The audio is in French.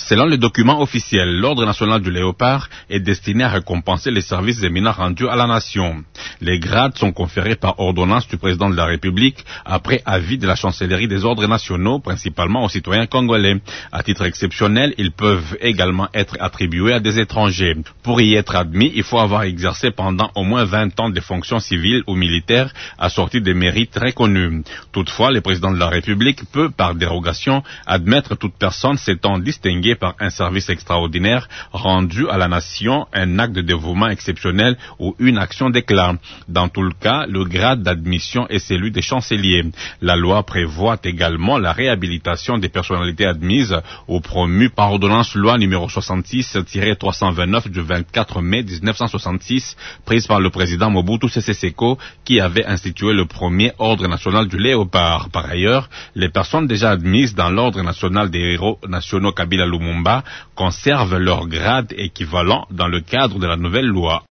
Selon les documents officiels, l'Ordre national du Léopard est destiné à récompenser les services éminents rendus à la nation. Les grades sont conférés par ordonnance du président de la République après avis de la chancellerie des ordres nationaux, principalement aux citoyens congolais. À titre exceptionnel, ils peuvent également être attribués à des étrangers. Pour y être admis, il faut avoir exercé pendant au moins 20 ans des fonctions civiles ou militaires assorties des mérites reconnus. Toutefois, le président de la République peut, par dérogation, admettre toute personne s'étant distinguée par un service extraordinaire rendu à la nation, un acte de dévouement exceptionnel ou une action d'éclat. Dans tout le cas, le grade d'admission est celui des chanceliers. La loi prévoit également la réhabilitation des personnalités admises ou promues par ordonnance loi numéro 66-329 du 24 mai 1966, prise par le président Mobutu Sese Seko, qui avait institué le premier ordre national du Léopard. Par ailleurs, les personnes déjà admises dans l'ordre national des héros nationaux Kabila Lumumba conservent leur grade équivalent dans le cadre de la nouvelle loi.